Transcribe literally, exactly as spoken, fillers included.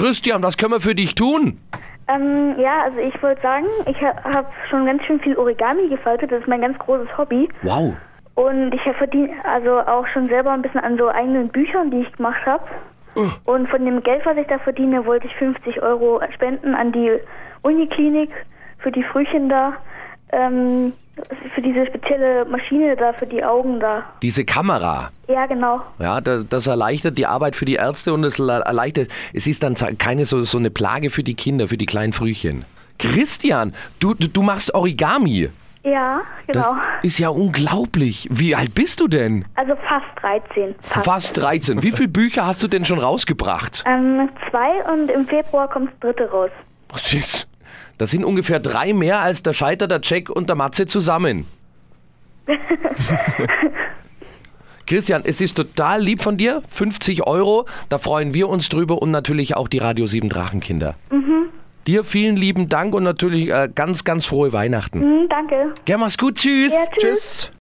Christian, was können wir für dich tun? Ähm, ja, also ich wollte sagen, ich ha- habe schon ganz schön viel Origami gefaltet. Das ist mein ganz großes Hobby. Wow. Und ich verdiene also auch schon selber ein bisschen an so eigenen Büchern, die ich gemacht habe. Uh. Und von dem Geld, was ich da verdiene, wollte ich fünfzig Euro spenden an die Uniklinik für die Frühchen da. Ähm, für diese spezielle Maschine da, für die Augen da. Diese Kamera. Ja, genau. Ja, das, das erleichtert die Arbeit für die Ärzte und es erleichtert, es ist dann keine so, so eine Plage für die Kinder, für die kleinen Frühchen. Christian, du, du, du machst Origami. Ja, genau. Das ist ja unglaublich. Wie alt bist du denn? Also fast dreizehn. Fast, fast dreizehn. Wie viele Bücher hast du denn schon rausgebracht? Ähm, zwei und im Februar kommt das dritte raus. Was ist? Das sind ungefähr drei mehr als der Scheiter, der Jack und der Matze zusammen. Christian, es ist total lieb von dir. fünfzig Euro, da freuen wir uns drüber und natürlich auch die Radio sieben Drachenkinder. Mhm. Dir vielen lieben Dank und natürlich äh, ganz, ganz frohe Weihnachten. Mhm, danke. Ja, mach's gut. Tschüss. Ja, tschüss. Tschüss.